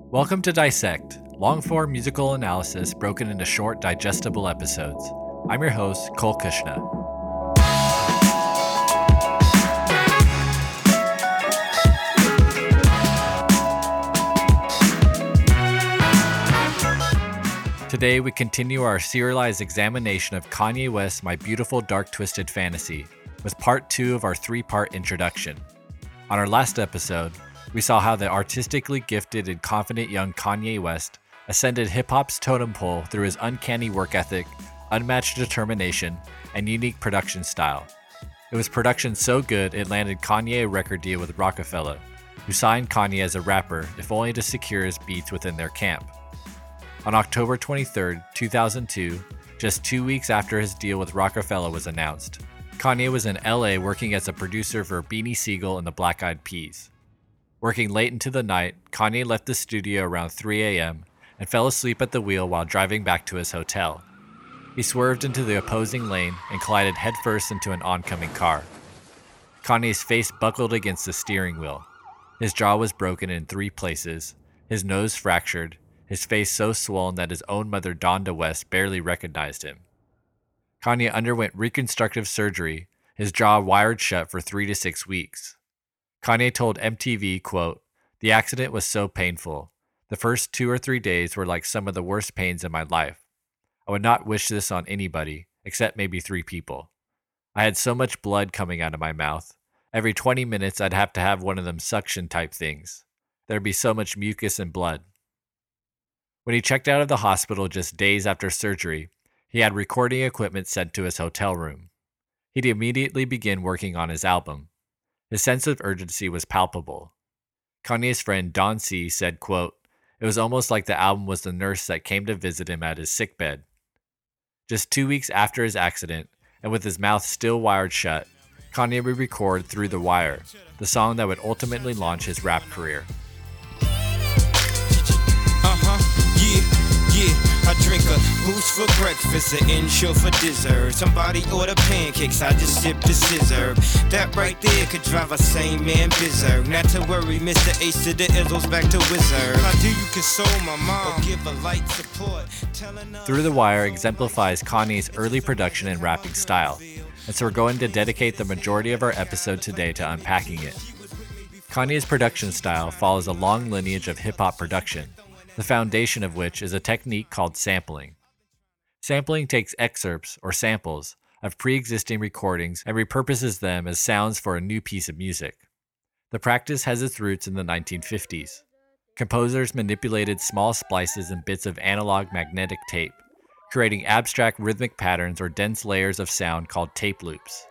Welcome to Dissect, long-form musical analysis broken into short, digestible episodes. I'm your host, Cole Kushna. Today, we continue our serialized examination of Kanye West's My Beautiful Dark Twisted Fantasy, with part 2 of our 3-part introduction. On our last episode, we saw how the artistically gifted and confident young Kanye West ascended hip-hop's totem pole through his uncanny work ethic, unmatched determination, and unique production style. It was production so good it landed Kanye a record deal with Rockefeller, who signed Kanye as a rapper if only to secure his beats within their camp. On October 23, 2002, just 2 weeks after his deal with Rockefeller was announced, Kanye was in LA working as a producer for Beanie Sigel and the Black Eyed Peas. Working late into the night, Kanye left the studio around 3 a.m. and fell asleep at the wheel while driving back to his hotel. He swerved into the opposing lane and collided headfirst into an oncoming car. Kanye's face buckled against the steering wheel. His jaw was broken in 3 places, his nose fractured, his face so swollen that his own mother Donda West barely recognized him. Kanye underwent reconstructive surgery, his jaw wired shut for 3 to 6 weeks. Kanye told MTV, quote, "The accident was so painful. The first 2 or 3 days were like some of the worst pains in my life. I would not wish this on anybody, except maybe 3 people. I had so much blood coming out of my mouth. Every 20 minutes I'd have to have one of them suction type things. There'd be so much mucus and blood." When he checked out of the hospital just days after surgery, he had recording equipment sent to his hotel room. He'd immediately begin working on his album. His sense of urgency was palpable. Kanye's friend Don C. said, quote, "It was almost like the album was the nurse that came to visit him at his sickbed." Just 2 weeks after his accident, and with his mouth still wired shut, Kanye would record Through the Wire, the song that would ultimately launch his rap career. I drink a boost for breakfast, an insure for dessert. Somebody order pancakes, I just sip the scissor. That right there could drive a sane man berserk. Not to worry, Mr. Ace to the Izzles back to Wizard. How do you console my mom or give a light support? Through the Wire exemplifies Kanye's early production and rapping style, and so we're going to dedicate the majority of our episode today to unpacking it. Kanye's production style follows a long lineage of hip-hop production, the foundation of which is a technique called sampling. Sampling takes excerpts, or samples, of pre-existing recordings and repurposes them as sounds for a new piece of music. The practice has its roots in the 1950s. Composers manipulated small splices and bits of analog magnetic tape, creating abstract rhythmic patterns or dense layers of sound called tape loops.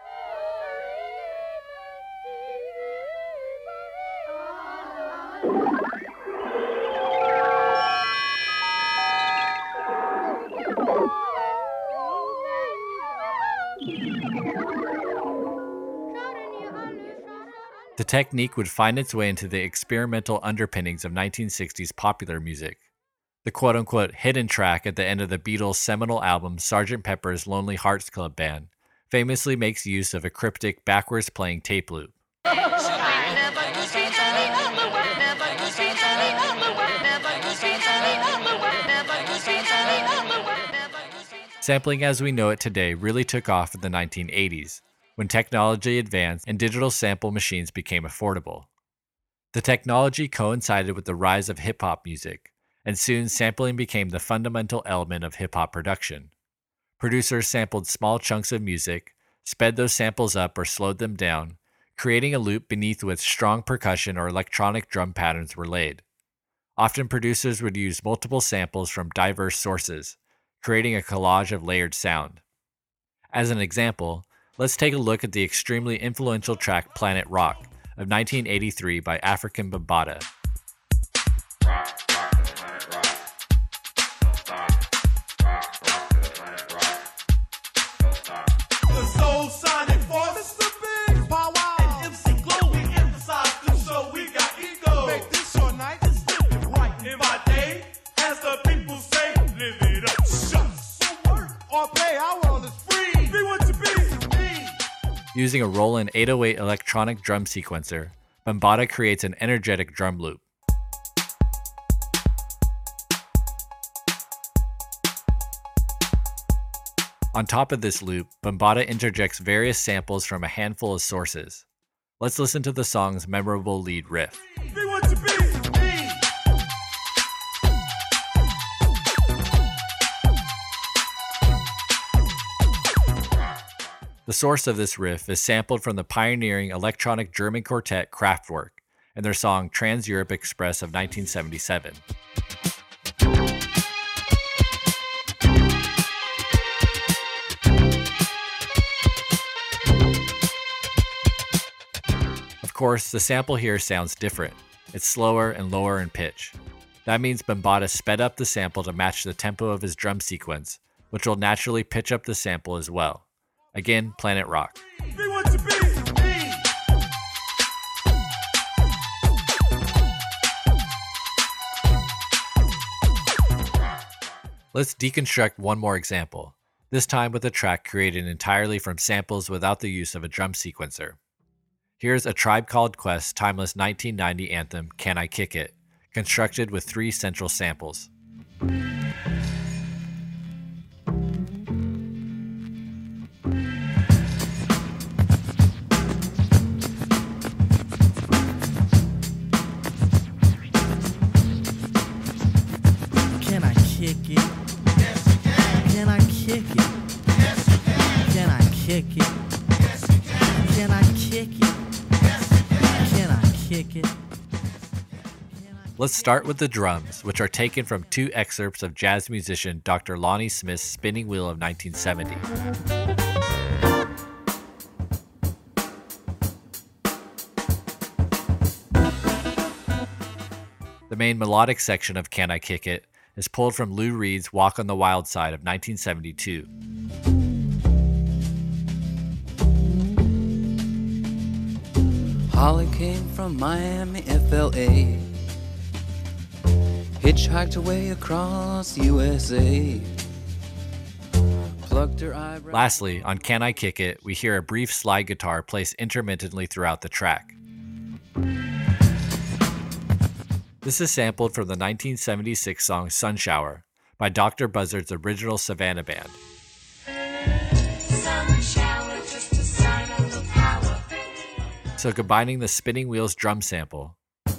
The technique would find its way into the experimental underpinnings of 1960s popular music. The quote-unquote hidden track at the end of the Beatles' seminal album Sgt. Pepper's Lonely Hearts Club Band famously makes use of a cryptic backwards-playing tape loop. Sampling as we know it today really took off in the 1980s, when technology advanced and digital sample machines became affordable. The technology coincided with the rise of hip-hop music, and soon sampling became the fundamental element of hip-hop production. Producers sampled small chunks of music, sped those samples up or slowed them down, creating a loop beneath which strong percussion or electronic drum patterns were laid. Often producers would use multiple samples from diverse sources, creating a collage of layered sound. As an example, let's take a look at the extremely influential track Planet Rock of 1983 by Afrika Bambaataa. Using a Roland 808 electronic drum sequencer, Bambaataa creates an energetic drum loop. On top of this loop, Bambaataa interjects various samples from a handful of sources. Let's listen to the song's memorable lead riff. The source of this riff is sampled from the pioneering electronic German quartet Kraftwerk and their song Trans-Europe Express of 1977. Of course, the sample here sounds different. It's slower and lower in pitch. That means Bambaataa sped up the sample to match the tempo of his drum sequence, which will naturally pitch up the sample as well. Again, Planet Rock. Let's deconstruct one more example, this time with a track created entirely from samples without the use of a drum sequencer. Here's A Tribe Called Quest's timeless 1990 anthem, Can I Kick It?, constructed with 3 central samples. Let's start with the drums, which are taken from 2 excerpts of jazz musician Dr. Lonnie Smith's Spinning Wheel of 1970. The main melodic section of Can I Kick It is pulled from Lou Reed's Walk on the Wild Side of 1972. Holly came from Miami, FLA, hitchhiked away across USA, plucked her eyebrow. Lastly, on Can I Kick It, we hear a brief slide guitar placed intermittently throughout the track. This is sampled from the 1976 song Sun Shower by Dr. Buzzard's original Savannah Band. Sun shower, just a sign of the power. So combining the Spinning Wheels drum sample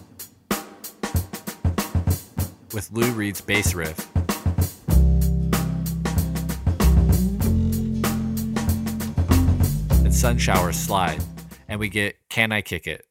with Lou Reed's bass riff and Sun Shower's slide, and we get Can I Kick It?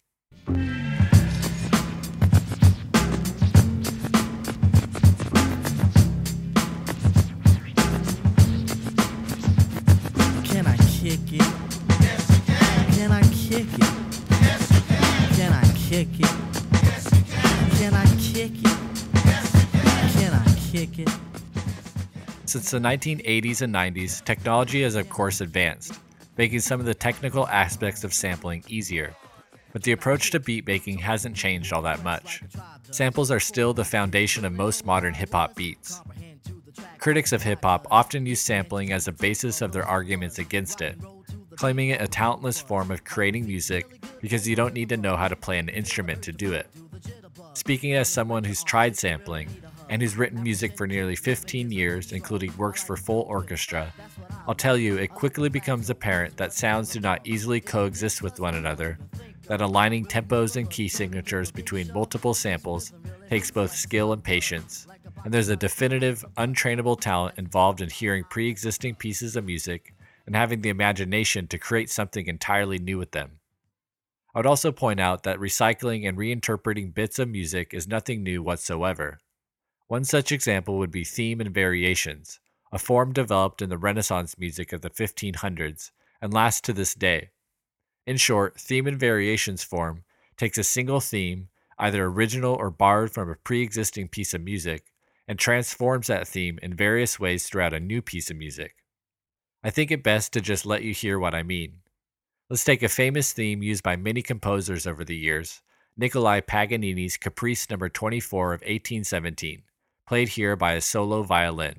Can I kick it? Can I kick it? Can I kick it? Can I kick it? Can I kick it? Since the 1980s and 90s, technology has of course advanced, making some of the technical aspects of sampling easier. But the approach to beat making hasn't changed all that much. Samples are still the foundation of most modern hip-hop beats. Critics of hip-hop often use sampling as a basis of their arguments against it, claiming it a talentless form of creating music because you don't need to know how to play an instrument to do it. Speaking as someone who's tried sampling, and who's written music for nearly 15 years, including works for full orchestra, I'll tell you it quickly becomes apparent that sounds do not easily coexist with one another, that aligning tempos and key signatures between multiple samples takes both skill and patience, and there's a definitive, untrainable talent involved in hearing pre-existing pieces of music and having the imagination to create something entirely new with them. I would also point out that recycling and reinterpreting bits of music is nothing new whatsoever. One such example would be theme and variations, a form developed in the Renaissance music of the 1500s and lasts to this day. In short, theme and variations form takes a single theme, either original or borrowed from a pre-existing piece of music, and transforms that theme in various ways throughout a new piece of music. I think it best to just let you hear what I mean. Let's take a famous theme used by many composers over the years, Nicolai Paganini's Caprice No. 24 of 1817, played here by a solo violin.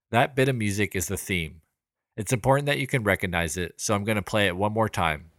That bit of music is the theme. It's important that you can recognize it, so I'm going to play it one more time.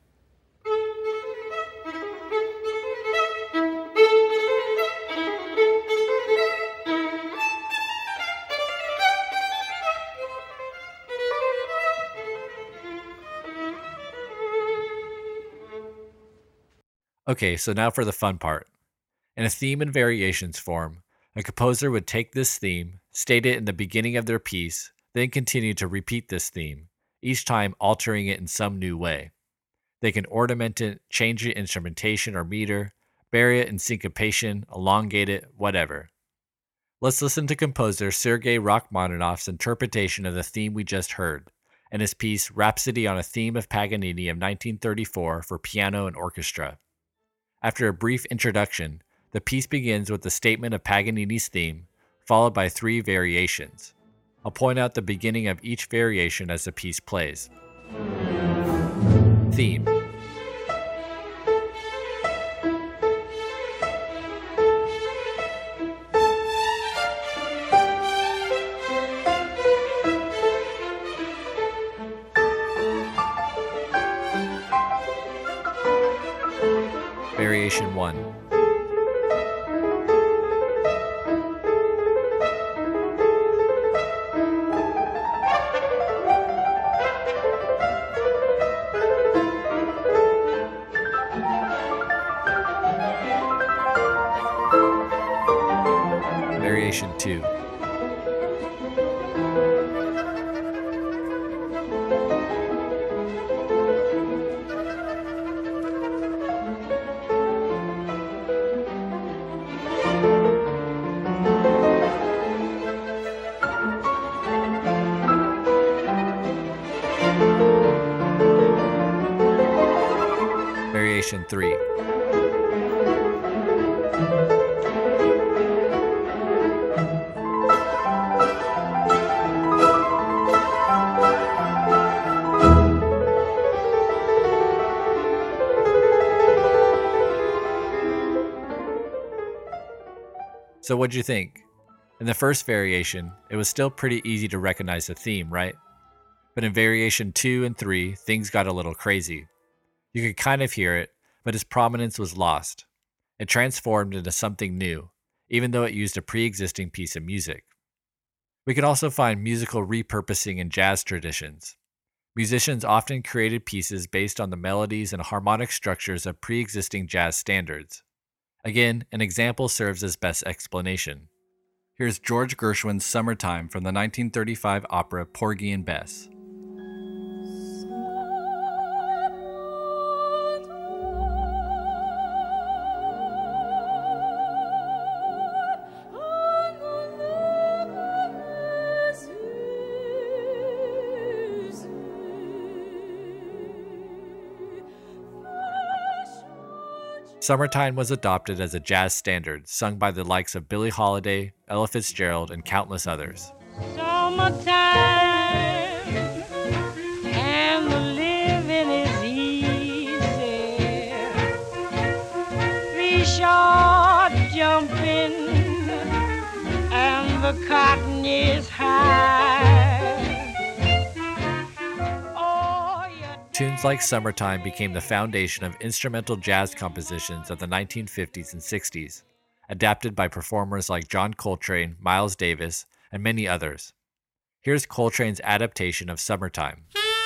Okay, so now for the fun part. In a theme and variations form, a composer would take this theme, state it in the beginning of their piece, then continue to repeat this theme, each time altering it in some new way. They can ornament it, change the instrumentation or meter, bury it in syncopation, elongate it, whatever. Let's listen to composer Sergei Rachmaninoff's interpretation of the theme we just heard, and his piece Rhapsody on a Theme of Paganini of 1934 for piano and orchestra. After a brief introduction, the piece begins with the statement of Paganini's theme, followed by 3 variations. I'll point out the beginning of each variation as the piece plays. Theme. Variation 1. Variation 2. Variation 3. So what'd you think? In the first variation, it was still pretty easy to recognize the theme, right? But in variation 2 and 3, things got a little crazy. You could kind of hear it, but its prominence was lost. It transformed into something new, even though it used a pre-existing piece of music. We can also find musical repurposing in jazz traditions. Musicians often created pieces based on the melodies and harmonic structures of pre-existing jazz standards. Again, an example serves as best explanation. Here's George Gershwin's Summertime from the 1935 opera Porgy and Bess. Summertime was adopted as a jazz standard, sung by the likes of Billie Holiday, Ella Fitzgerald, and countless others. Summertime, and the living is easy. Fish are jumping, and the cotton is high. Tunes like Summertime became the foundation of instrumental jazz compositions of the 1950s and 60s, adapted by performers like John Coltrane, Miles Davis, and many others. Here's Coltrane's adaptation of Summertime.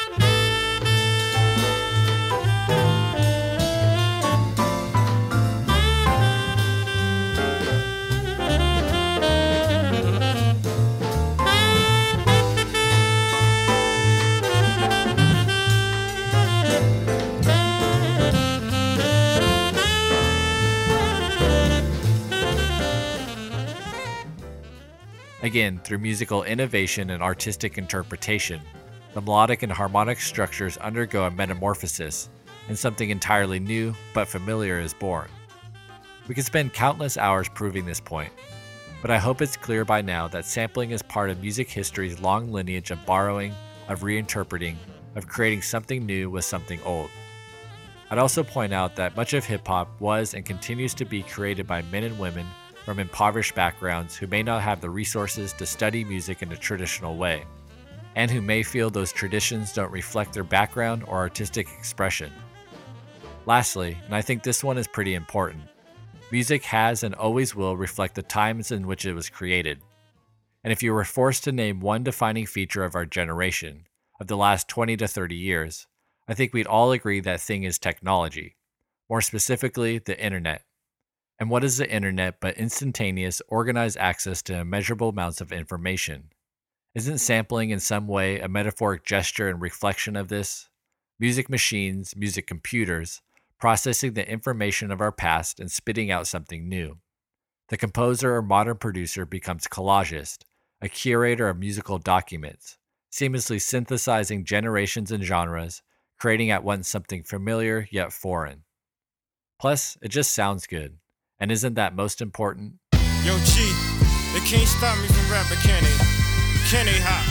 Again, through musical innovation and artistic interpretation, the melodic and harmonic structures undergo a metamorphosis, and something entirely new but familiar is born. We could spend countless hours proving this point, but I hope it's clear by now that sampling is part of music history's long lineage of borrowing, of reinterpreting, of creating something new with something old. I'd also point out that much of hip-hop was and continues to be created by men and women from impoverished backgrounds who may not have the resources to study music in a traditional way, and who may feel those traditions don't reflect their background or artistic expression. Lastly, and I think this one is pretty important, music has and always will reflect the times in which it was created. And if you were forced to name one defining feature of our generation, of the last 20 to 30 years, I think we'd all agree that thing is technology, more specifically, the internet. And what is the internet but instantaneous, organized access to immeasurable amounts of information? Isn't sampling in some way a metaphoric gesture and reflection of this? Music machines, music computers, processing the information of our past and spitting out something new. The composer or modern producer becomes collagist, a curator of musical documents, seamlessly synthesizing generations and genres, creating at once something familiar yet foreign. Plus, it just sounds good. And isn't that most important? Yo, G, they can't stop me from rapping, can they? Can they, ha?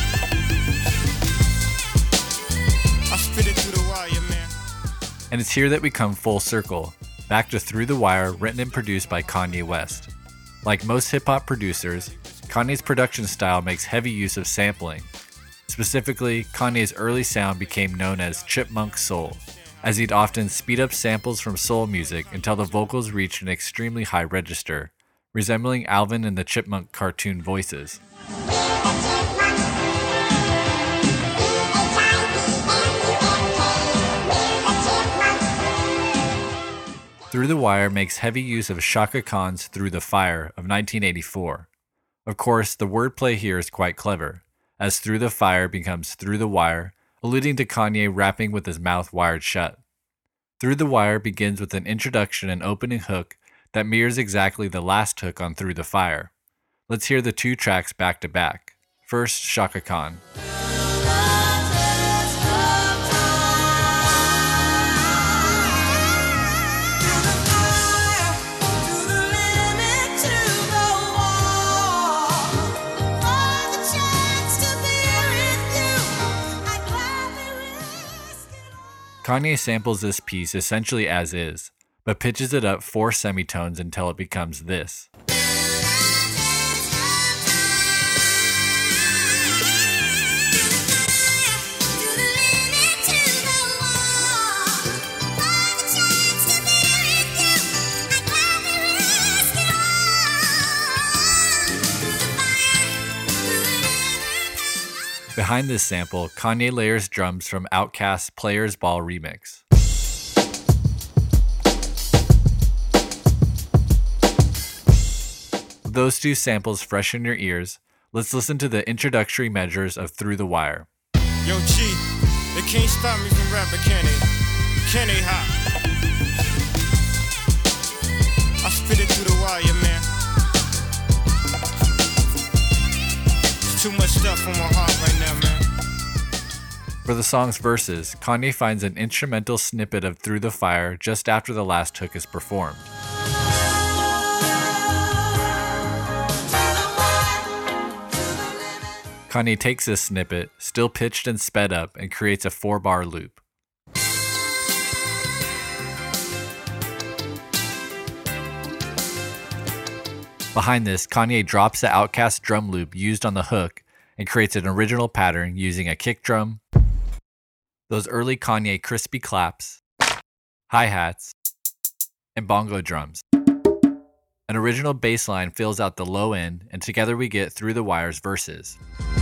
I spit it through the wire, man. And it's here that we come full circle, back to Through the Wire, written and produced by Kanye West. Like most hip-hop producers, Kanye's production style makes heavy use of sampling. Specifically, Kanye's early sound became known as chipmunk soul, as he'd often speed up samples from soul music until the vocals reached an extremely high register, resembling Alvin and the Chipmunk cartoon voices. Through the Wire makes heavy use of Chaka Khan's Through the Fire of 1984. Of course, the wordplay here is quite clever, as Through the Fire becomes Through the Wire, alluding to Kanye rapping with his mouth wired shut. Through the Wire begins with an introduction and opening hook that mirrors exactly the last hook on Through the Fire. Let's hear the two tracks back to back. First, Chaka Khan. Kanye samples this piece essentially as is, but pitches it up 4 semitones until it becomes this. Behind this sample, Kanye layers drums from Outkast's Players Ball remix. With those two samples fresh in your ears, let's listen to the introductory measures of Through the Wire. Yo, G, they can't stop me from rapping, can they? Can they, ha? I spit it through the wire, man. Too much stuff on my heart right now, man. For the song's verses, Kanye finds an instrumental snippet of Through the Fire just after the last hook is performed. Kanye takes this snippet, still pitched and sped up, and creates a 4-bar loop. Behind this, Kanye drops the Outkast drum loop used on the hook and creates an original pattern using a kick drum, those early Kanye crispy claps, hi-hats, and bongo drums. An original bass line fills out the low end, and together we get Through the Wire's verses.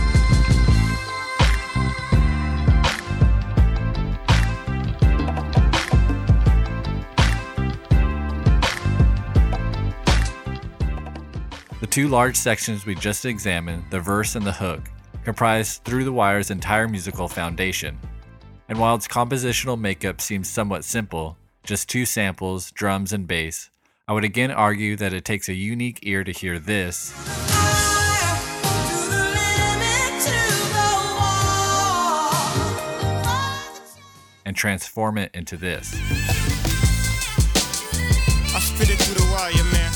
The two large sections we just examined, the verse and the hook, comprise Through the Wire's entire musical foundation. And while its compositional makeup seems somewhat simple, just 2 samples, drums, and bass, I would again argue that it takes a unique ear to hear this and transform it into this. I spit it through the wire, man.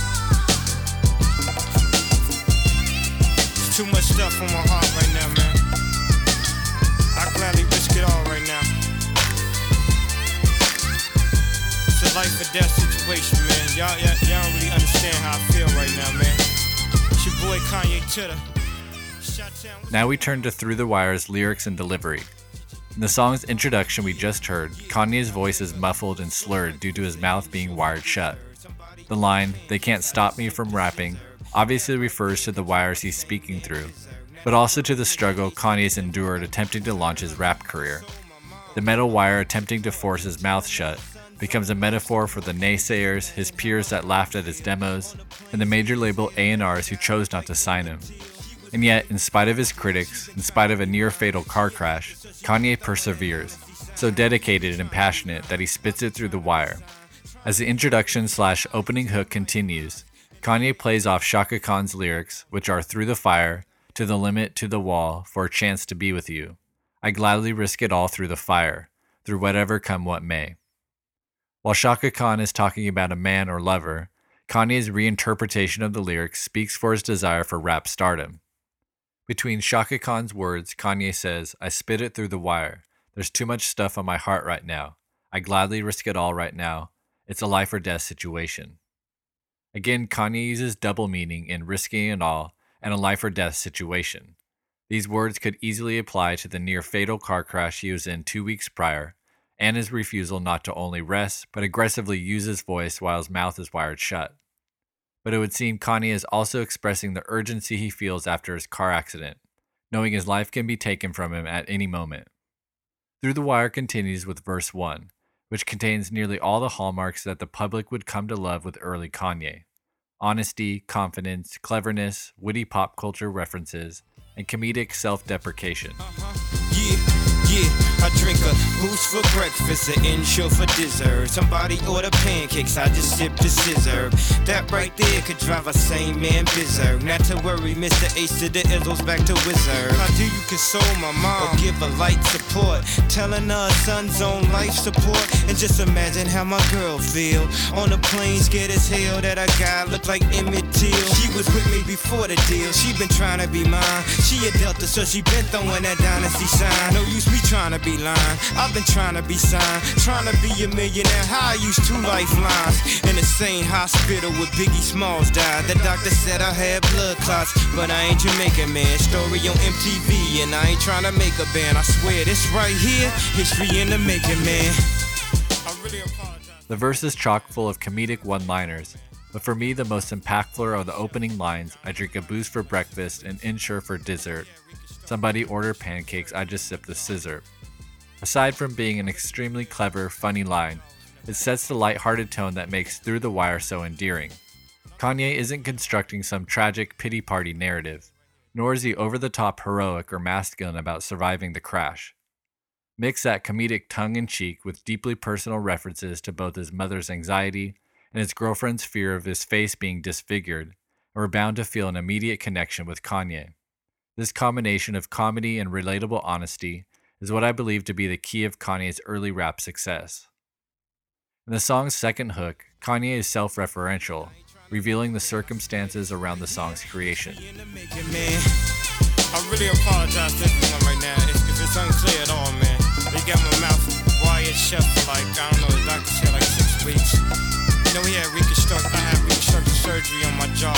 Too much stuff on my heart right now, man. I gladly risk it all right now. It's a life or death situation, man. Y'all don't really understand how I feel right now, man. It's your boy Kanye Titter. Now we turn to Through the Wire's lyrics and delivery. In the song's introduction we just heard, Kanye's voice is muffled and slurred due to his mouth being wired shut. The line, "They can't stop me from rapping," obviously refers to the wires he's speaking through, but also to the struggle Kanye's endured attempting to launch his rap career. The metal wire attempting to force his mouth shut becomes a metaphor for the naysayers, his peers that laughed at his demos, and the major label A&Rs who chose not to sign him. And yet, in spite of his critics, in spite of a near-fatal car crash, Kanye perseveres, so dedicated and passionate that he spits it through the wire. As the introduction/opening hook continues, Kanye plays off Chaka Khan's lyrics, which are "Through the fire, to the limit, to the wall, for a chance to be with you. I gladly risk it all through the fire, through whatever come what may." While Chaka Khan is talking about a man or lover, Kanye's reinterpretation of the lyrics speaks for his desire for rap stardom. Between Chaka Khan's words, Kanye says, "I spit it through the wire. There's too much stuff on my heart right now. I gladly risk it all right now. It's a life or death situation." Again, Kanye uses double meaning in risking it all and a life or death situation. These words could easily apply to the near fatal car crash he was in 2 weeks prior, and his refusal not to only rest, but aggressively use his voice while his mouth is wired shut. But it would seem Kanye is also expressing the urgency he feels after his car accident, knowing his life can be taken from him at any moment. Through the Wire continues with verse 1, which contains nearly all the hallmarks that the public would come to love with early Kanye: honesty, confidence, cleverness, witty pop culture references, and comedic self-deprecation. Yeah, I drink a boost for breakfast, an insure for dessert. Somebody order pancakes, I just sip the scissor. That right there could drive a sane man berserk. Not to worry, Mr. Ace to the Izzles back to Wizard. How do you console my mom or give her light support? Telling her son's on life support. And just imagine how my girl feel on the plane, scared as hell that a guy looked like Emmett Till. She was with me before the deal, she been trying to be mine. She a Delta, so she been throwing that dynasty sign. No use me trying to be lying, I've been trying to be signed, trying to be a millionaire. How I used 2 lifelines in the same hospital where Biggie Smalls died. The doctor said I had blood clots, but I ain't Jamaican, man. Story on MTV, and I ain't trying to make a band. I swear this right here, history in the making, man. I really apologize. The verse is chock full of comedic one-liners, but for me the most impactful are the opening lines: "I drink a boost for breakfast and insure for dessert. Somebody order pancakes, I just sip the scissor." Aside from being an extremely clever, funny line, it sets the lighthearted tone that makes Through the Wire so endearing. Kanye isn't constructing some tragic pity party narrative, nor is he over-the-top heroic or masculine about surviving the crash. Mix that comedic tongue-in-cheek with deeply personal references to both his mother's anxiety and his girlfriend's fear of his face being disfigured, and we're bound to feel an immediate connection with Kanye. This combination of comedy and relatable honesty is what I believe to be the key of Kanye's early rap success. In the song's second hook, Kanye is self-referential, revealing the circumstances around the song's creation. I really apologize to everyone right now if it's unclear at all, man. They got my mouth wired shut for like, I don't know, the doctor said like 6 weeks. You know, I had reconstructive surgery on my jaw.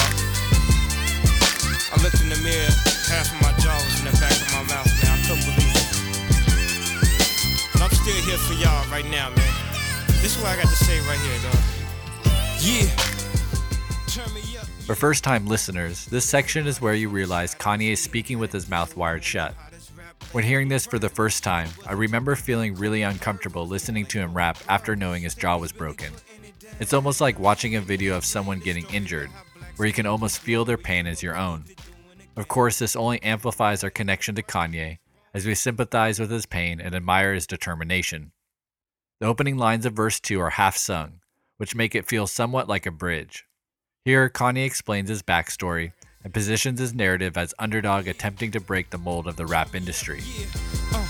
I looked in the mirror, half of my jaw was in the back of my mouth, man. I couldn't believe it. But I'm still here for y'all right now, man. This is what I got to say right here, dog. Yeah. Turn me up. For first-time listeners, this section is where you realize Kanye is speaking with his mouth wired shut. When hearing this for the first time, I remember feeling really uncomfortable listening to him rap after knowing his jaw was broken. It's almost like watching a video of someone getting injured, where you can almost feel their pain as your own. Of course, this only amplifies our connection to Kanye, as we sympathize with his pain and admire his determination. The opening lines of verse 2 are half-sung, which make it feel somewhat like a bridge. Here, Kanye explains his backstory and positions his narrative as underdog attempting to break the mold of the rap industry.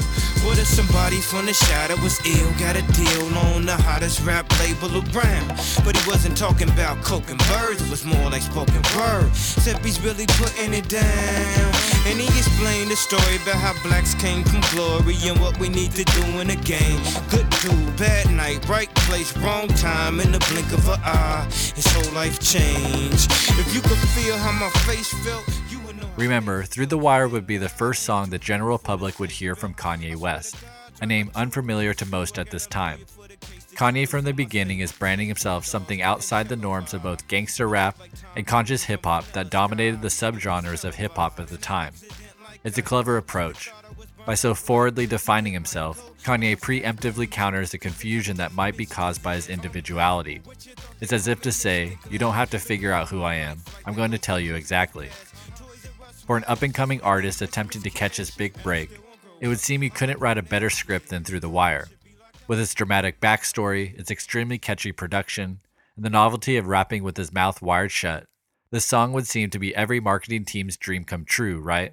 What if somebody from the shadow was ill, got a deal on the hottest rap label around? But he wasn't talking about coke and birds, it was more like spoken word. Except he's really putting it down. And he explained the story about how blacks came from glory and what we need to do in the game. Good dude, bad night, right place, wrong time, in the blink of an eye. His whole life changed. If you could feel how my face felt, you would know. Remember, Through the Wire would be the first song the general public would hear from Kanye West, a name unfamiliar to most at this time. Kanye from the beginning is branding himself something outside the norms of both gangster rap and conscious hip-hop that dominated the subgenres of hip-hop at the time. It's a clever approach. By so forwardly defining himself, Kanye preemptively counters the confusion that might be caused by his individuality. It's as if to say, you don't have to figure out who I am, I'm going to tell you exactly. For an up-and-coming artist attempting to catch his big break, it would seem you couldn't write a better script than Through the Wire. With its dramatic backstory, its extremely catchy production, and the novelty of rapping with his mouth wired shut, this song would seem to be every marketing team's dream come true, right?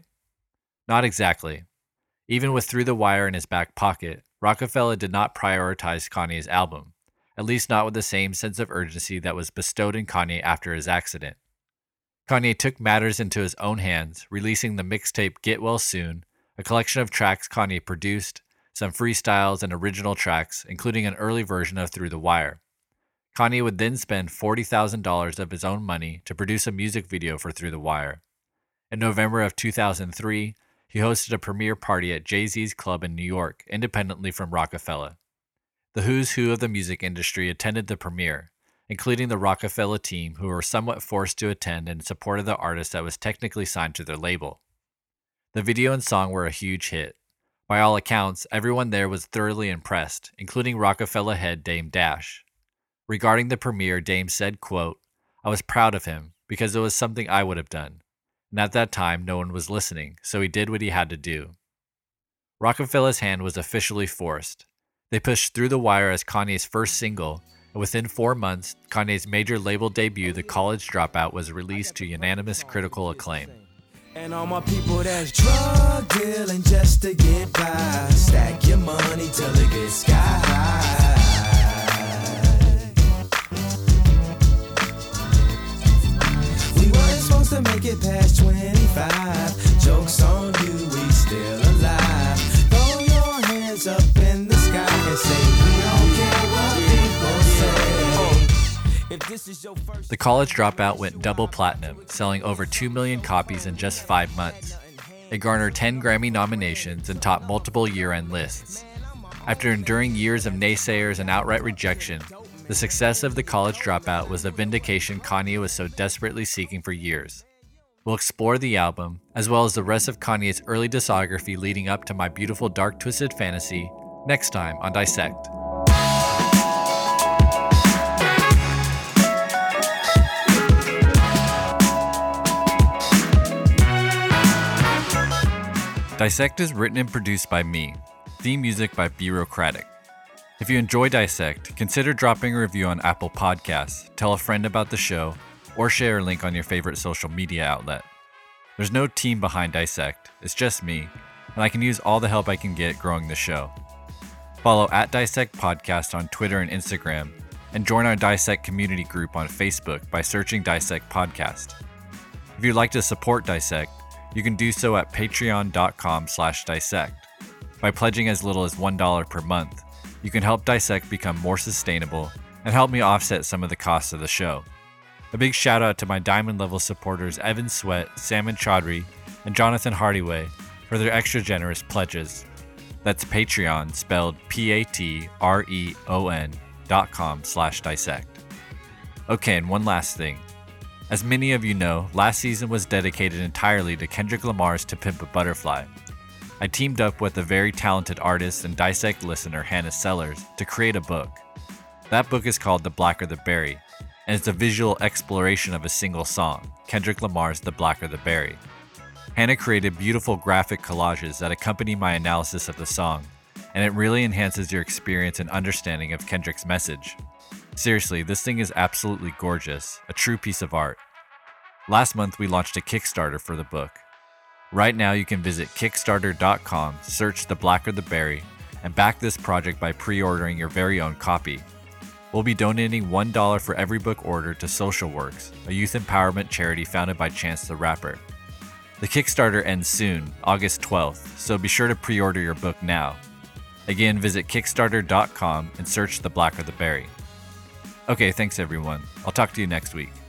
Not exactly. Even with Through the Wire in his back pocket, Rockefeller did not prioritize Kanye's album, at least not with the same sense of urgency that was bestowed in Kanye after his accident. Kanye took matters into his own hands, releasing the mixtape Get Well Soon, a collection of tracks Kanye produced, some freestyles and original tracks, including an early version of Through the Wire. Kanye would then spend $40,000 of his own money to produce a music video for Through the Wire. In November of 2003, he hosted a premiere party at Jay-Z's club in New York, independently from Rockefeller. The who's who of the music industry attended the premiere, including the Rockefeller team, who were somewhat forced to attend in support of the artist that was technically signed to their label. The video and song were a huge hit. By all accounts, everyone there was thoroughly impressed, including Rockefeller head Dame Dash. Regarding the premiere, Dame said, quote, "I was proud of him because it was something I would have done. And at that time, no one was listening, so he did what he had to do." Rockefeller's hand was officially forced. They pushed Through the Wire as Kanye's first single, and within 4 months, Kanye's major label debut, The College Dropout, was released to unanimous critical acclaim. And all my people that's drug dealing just to get by, stack your money till it gets sky high. We weren't supposed to make it past 25. Joke's on you, we still alive. Throw your hands up in the sky and say we don't care what people say. If this is your first. The College Dropout went double platinum, selling over 2 million copies in just 5 months. It garnered 10 Grammy nominations and topped multiple year-end lists. After enduring years of naysayers and outright rejection, the success of The College Dropout was the vindication Kanye was so desperately seeking for years. We'll explore the album, as well as the rest of Kanye's early discography leading up to My Beautiful Dark Twisted Fantasy, next time on Dissect. Dissect is written and produced by me. Theme music by Bureaucratic. If you enjoy Dissect, consider dropping a review on Apple Podcasts, tell a friend about the show, or share a link on your favorite social media outlet. There's no team behind Dissect, it's just me, and I can use all the help I can get growing the show. Follow @Dissect Podcast on Twitter and Instagram, and join our Dissect community group on Facebook by searching Dissect Podcast. If you'd like to support Dissect, you can do so at patreon.com/dissect. By pledging as little as $1 per month, you can help Dissect become more sustainable and help me offset some of the costs of the show. A big shout out to my diamond level supporters Evan Sweat, Salmon Chaudhry, and Jonathan Hardyway for their extra generous pledges. That's Patreon, spelled patreon.com/dissect. Okay, and one last thing. As many of you know, last season was dedicated entirely to Kendrick Lamar's To Pimp a Butterfly. I teamed up with a very talented artist and Dissect listener, Hannah Sellers, to create a book. That book is called The Blacker the Berry, and it's a visual exploration of a single song, Kendrick Lamar's The Blacker the Berry. Hannah created beautiful graphic collages that accompany my analysis of the song, and it really enhances your experience and understanding of Kendrick's message. Seriously, this thing is absolutely gorgeous, a true piece of art. Last month we launched a Kickstarter for the book. Right now, you can visit Kickstarter.com, search The Blacker the Berry, and back this project by pre-ordering your very own copy. We'll be donating $1 for every book ordered to Social Works, a youth empowerment charity founded by Chance the Rapper. The Kickstarter ends soon, August 12th, so be sure to pre-order your book now. Again, visit Kickstarter.com and search The Blacker the Berry. Okay, thanks everyone. I'll talk to you next week.